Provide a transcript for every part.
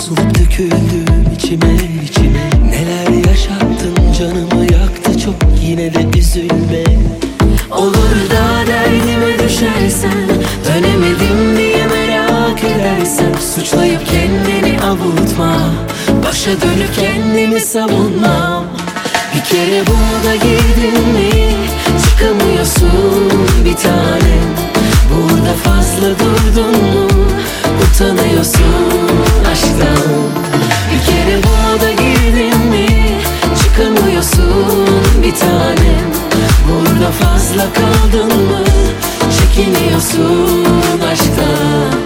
Bozulup döküldüm içime içime. Neler yaşattın, canımı yaktı çok, yine de üzülme. Olur da derdime düşersen, dönemedim diye merak edersen, suçlayıp kendini avutma, başa dönüp kendimi savunmam. Bir kere buna da girdin mi, çıkamıyorsun bir tanem. Burada fazla durdun mu, utanıyorsun aşktan. Bir kere buna da girdin mi, çıkamıyorsun bir tanem. Burada fazla kaldın mı, çekiniyorsun aşktan.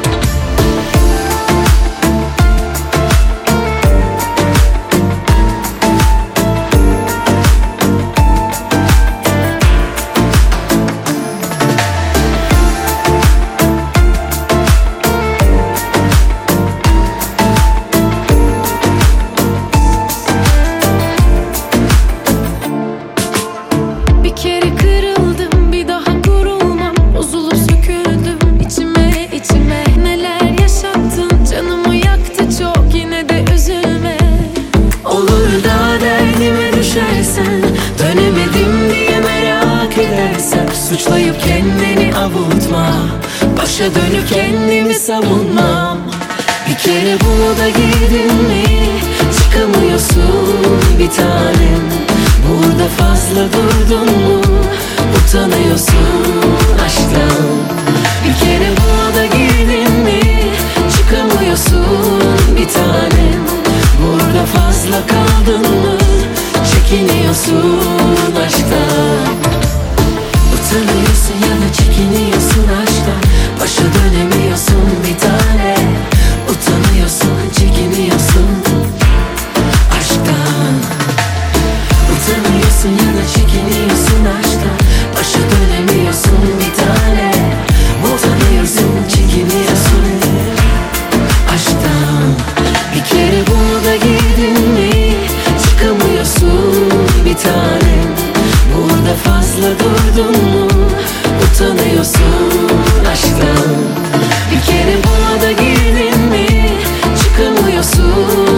Dönemedim diye merak edersen, suçlayıp kendini avutma, başa dönüp kendimi savunmam. Bir kere buna da girdin mi, çıkamıyorsun bir tanem. Burada fazla durdun mu, utanıyorsun aşktan. Bir kere buna da girdin mi, çıkamıyorsun bir tanem. Burada fazla kaldın mı, çekiniyorsun aşktan. Utanıyorsun ya da çekiniyorsun aşktan. Başa dönemiyorsun bir tane. Utanıyorsun, çekiniyorsun aşktan. Utanıyorsun ya da çekiniyorsun aşktan. Başa dönemiyorsun bir tane. Utanıyorsun, çekiniyorsun aşktan. Bir kere buna da girdin mi, çıkamıyorsun bir tanem. Burada fazla durdun mu, utanıyorsun aşktan. Bir kere buna da girdin mi, çıkamıyorsun